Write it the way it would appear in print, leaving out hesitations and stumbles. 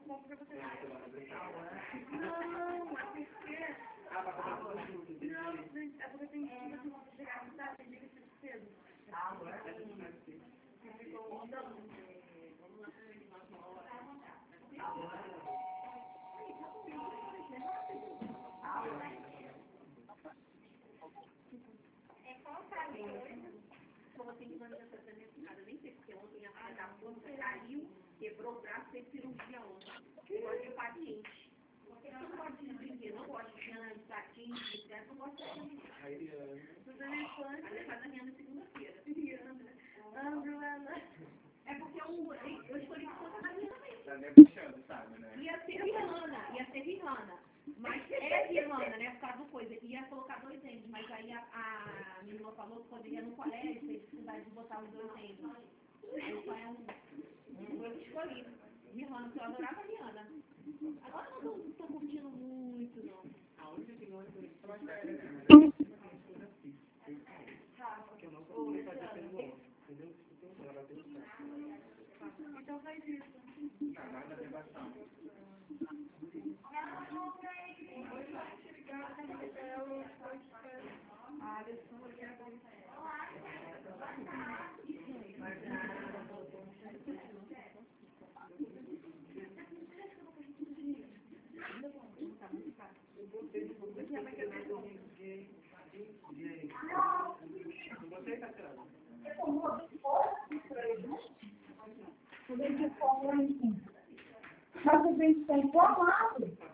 bom pra você. Não, é porque... Não, é porque tem que chegar no sábado e diga que cedo. Como tem que mandar essa nada, nem sei porque ontem a filha da força caiu, quebrou o braço, fez cirurgia ontem. Igual de paciente. Porque eu não gosto de brinquedo, não gosto de Rihanna, de saquinho, de bicicleta, não gosto de brinquedo. Tudo é infância. Ela faz a Rihanna segunda-feira. É porque eu escolhi que fosse a Rihanna mesmo. Tá me puxando, sabe, né? Ia ser Rihanna. Mas é Rihanna, né? Por causa do coisa. Ia colocar 2 N's, mas aí a minha irmã falou que poderia no colégio ter dificuldade de botar os 2 N's. Aí só é eu escolhi. Rihanna, porque eu adorava Rihanna. Agora eu não estou curtindo muito, não. A única que não é que eu acho que é, né? Porque eu não vou fazer pelo outro, entendeu? Ela vai ter o certo. Então faz isso. Tá, nada de bastão. Mas a gente tem qual lado?